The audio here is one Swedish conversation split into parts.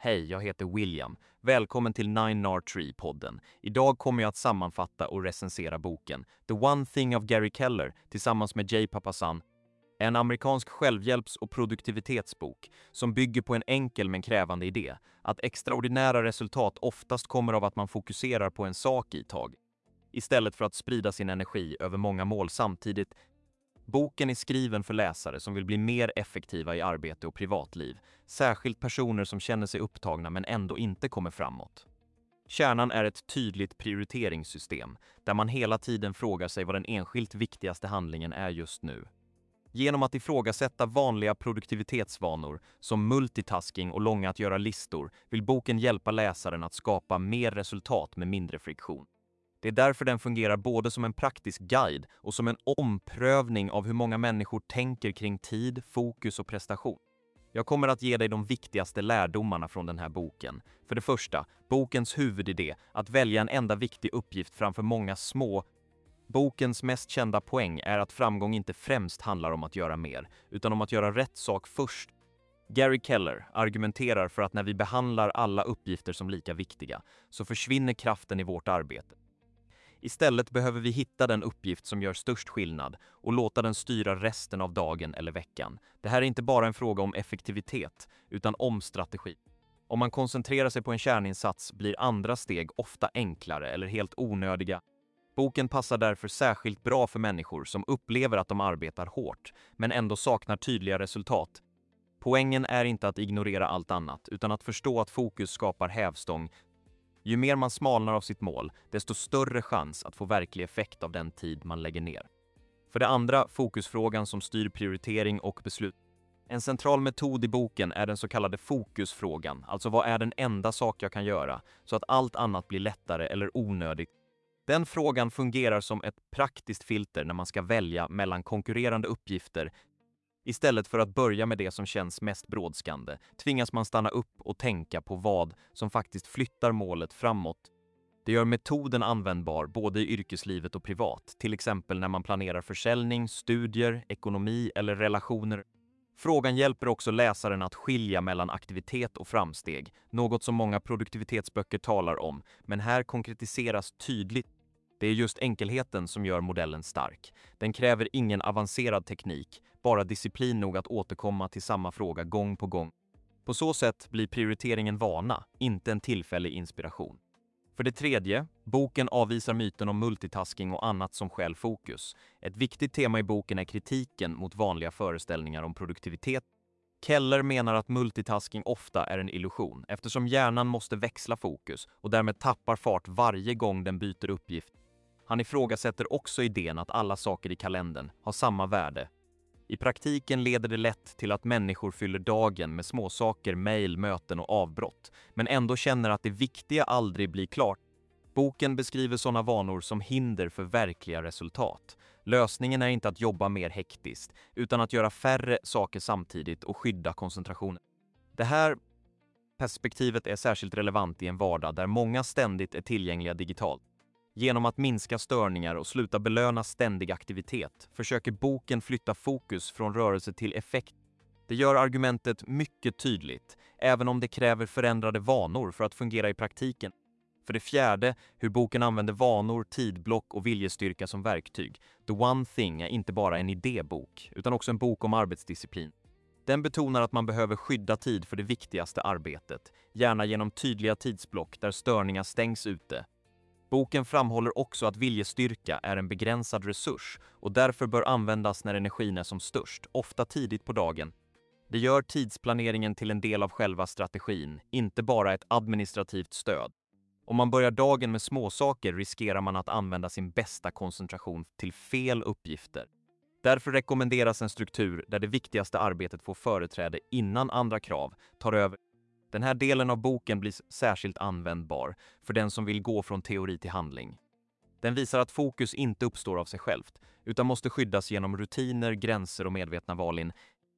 Hej, jag heter William. Välkommen till 9R3-podden. Idag kommer jag att sammanfatta och recensera boken The One Thing of Gary Keller tillsammans med Jay Papasan. En amerikansk självhjälps- och produktivitetsbok som bygger på en enkel men krävande idé. Att extraordinära resultat oftast kommer av att man fokuserar på en sak i tag. Istället för att sprida sin energi över många mål samtidigt. Boken är skriven för läsare som vill bli mer effektiva i arbete och privatliv, särskilt personer som känner sig upptagna men ändå inte kommer framåt. Kärnan är ett tydligt prioriteringssystem, där man hela tiden frågar sig vad den enskilt viktigaste handlingen är just nu. Genom att ifrågasätta vanliga produktivitetsvanor som multitasking och långa att göra listor vill boken hjälpa läsaren att skapa mer resultat med mindre friktion. Det är därför den fungerar både som en praktisk guide och som en omprövning av hur många människor tänker kring tid, fokus och prestation. Jag kommer att ge dig de viktigaste lärdomarna från den här boken. För det första, bokens huvudidé, att välja en enda viktig uppgift framför många små. Bokens mest kända poäng är att framgång inte främst handlar om att göra mer, utan om att göra rätt sak först. Gary Keller argumenterar för att när vi behandlar alla uppgifter som lika viktiga, så försvinner kraften i vårt arbete. Istället behöver vi hitta den uppgift som gör störst skillnad och låta den styra resten av dagen eller veckan. Det här är inte bara en fråga om effektivitet, utan om strategi. Om man koncentrerar sig på en kärninsats blir andra steg ofta enklare eller helt onödiga. Boken passar därför särskilt bra för människor som upplever att de arbetar hårt, men ändå saknar tydliga resultat. Poängen är inte att ignorera allt annat, utan att förstå att fokus skapar hävstång. Ju mer man smalnar av sitt mål, desto större chans att få verklig effekt av den tid man lägger ner. För det andra, fokusfrågan som styr prioritering och beslut. En central metod i boken är den så kallade fokusfrågan, alltså vad är den enda sak jag kan göra, så att allt annat blir lättare eller onödigt. Den frågan fungerar som ett praktiskt filter när man ska välja mellan konkurrerande uppgifter. Istället för att börja med det som känns mest brådskande tvingas man stanna upp och tänka på vad som faktiskt flyttar målet framåt. Det gör metoden användbar både i yrkeslivet och privat, till exempel när man planerar försäljning, studier, ekonomi eller relationer. Frågan hjälper också läsaren att skilja mellan aktivitet och framsteg, något som många produktivitetsböcker talar om, men här konkretiseras tydligt. Det är just enkelheten som gör modellen stark. Den kräver ingen avancerad teknik, bara disciplin nog att återkomma till samma fråga gång på gång. På så sätt blir prioriteringen vana, inte en tillfällig inspiration. För det tredje, boken avvisar myten om multitasking och annat som stjäl fokus. Ett viktigt tema i boken är kritiken mot vanliga föreställningar om produktivitet. Keller menar att multitasking ofta är en illusion, eftersom hjärnan måste växla fokus och därmed tappar fart varje gång den byter uppgift. Han ifrågasätter också idén att alla saker i kalendern har samma värde. I praktiken leder det lätt till att människor fyller dagen med småsaker, mejl, möten och avbrott, men ändå känner att det viktiga aldrig blir klart. Boken beskriver sådana vanor som hinder för verkliga resultat. Lösningen är inte att jobba mer hektiskt, utan att göra färre saker samtidigt och skydda koncentrationen. Det här perspektivet är särskilt relevant i en vardag där många ständigt är tillgängliga digitalt. Genom att minska störningar och sluta belöna ständig aktivitet försöker boken flytta fokus från rörelse till effekt. Det gör argumentet mycket tydligt, även om det kräver förändrade vanor för att fungera i praktiken. För det fjärde, hur boken använder vanor, tidblock och viljestyrka som verktyg. The One Thing är inte bara en idébok, utan också en bok om arbetsdisciplin. Den betonar att man behöver skydda tid för det viktigaste arbetet, gärna genom tydliga tidsblock där störningar stängs ute. Boken framhåller också att viljestyrka är en begränsad resurs och därför bör användas när energin är som störst, ofta tidigt på dagen. Det gör tidsplaneringen till en del av själva strategin, inte bara ett administrativt stöd. Om man börjar dagen med småsaker riskerar man att använda sin bästa koncentration till fel uppgifter. Därför rekommenderas en struktur där det viktigaste arbetet får företräde innan andra krav tar över. Den här delen av boken blir särskilt användbar för den som vill gå från teori till handling. Den visar att fokus inte uppstår av sig självt, utan måste skyddas genom rutiner, gränser och medvetna val.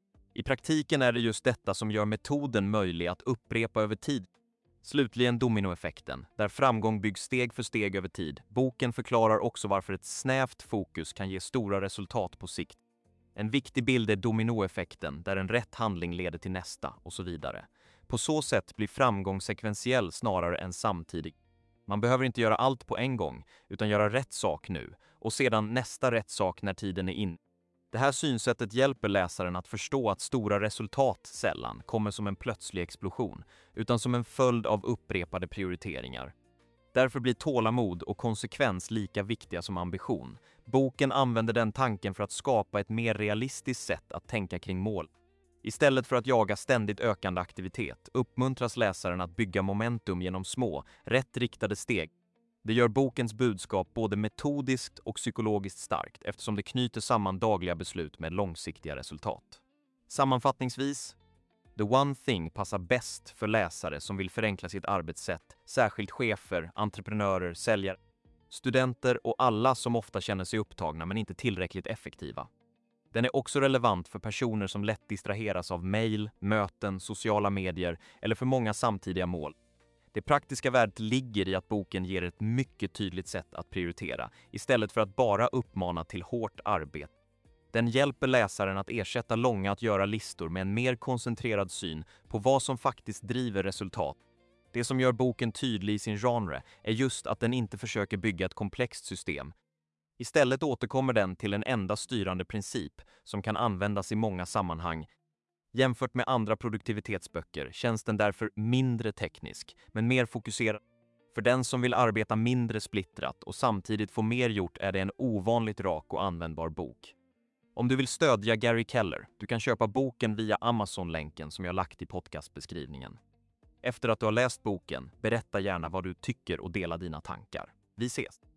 I praktiken är det just detta som gör metoden möjlig att upprepa över tid. Slutligen dominoeffekten, där framgång byggs steg för steg över tid. Boken förklarar också varför ett snävt fokus kan ge stora resultat på sikt. En viktig bild är dominoeffekten, där en rätt handling leder till nästa och så vidare. På så sätt blir framgång sekventiell snarare än samtidig. Man behöver inte göra allt på en gång, utan göra rätt sak nu och sedan nästa rätt sak när tiden är in. Det här synsättet hjälper läsaren att förstå att stora resultat sällan kommer som en plötslig explosion, utan som en följd av upprepade prioriteringar. Därför blir tålamod och konsekvens lika viktiga som ambition. Boken använder den tanken för att skapa ett mer realistiskt sätt att tänka kring mål. Istället för att jaga ständigt ökande aktivitet uppmuntras läsaren att bygga momentum genom små, rätt riktade steg. Det gör bokens budskap både metodiskt och psykologiskt starkt eftersom det knyter samman dagliga beslut med långsiktiga resultat. Sammanfattningsvis, The One Thing passar bäst för läsare som vill förenkla sitt arbetssätt, särskilt chefer, entreprenörer, säljare, studenter och alla som ofta känner sig upptagna men inte tillräckligt effektiva. Den är också relevant för personer som lätt distraheras av mejl, möten, sociala medier eller för många samtidiga mål. Det praktiska värdet ligger i att boken ger ett mycket tydligt sätt att prioritera istället för att bara uppmana till hårt arbete. Den hjälper läsaren att ersätta långa att göra-listor med en mer koncentrerad syn på vad som faktiskt driver resultat. Det som gör boken tydlig i sin genre är just att den inte försöker bygga ett komplext system. Istället återkommer den till en enda styrande princip som kan användas i många sammanhang. Jämfört med andra produktivitetsböcker känns den därför mindre teknisk, men mer fokuserad. För den som vill arbeta mindre splittrat och samtidigt få mer gjort är det en ovanligt rak och användbar bok. Om du vill stödja Gary Keller, du kan köpa boken via Amazon-länken som jag lagt i podcastbeskrivningen. Efter att du har läst boken, berätta gärna vad du tycker och dela dina tankar. Vi ses!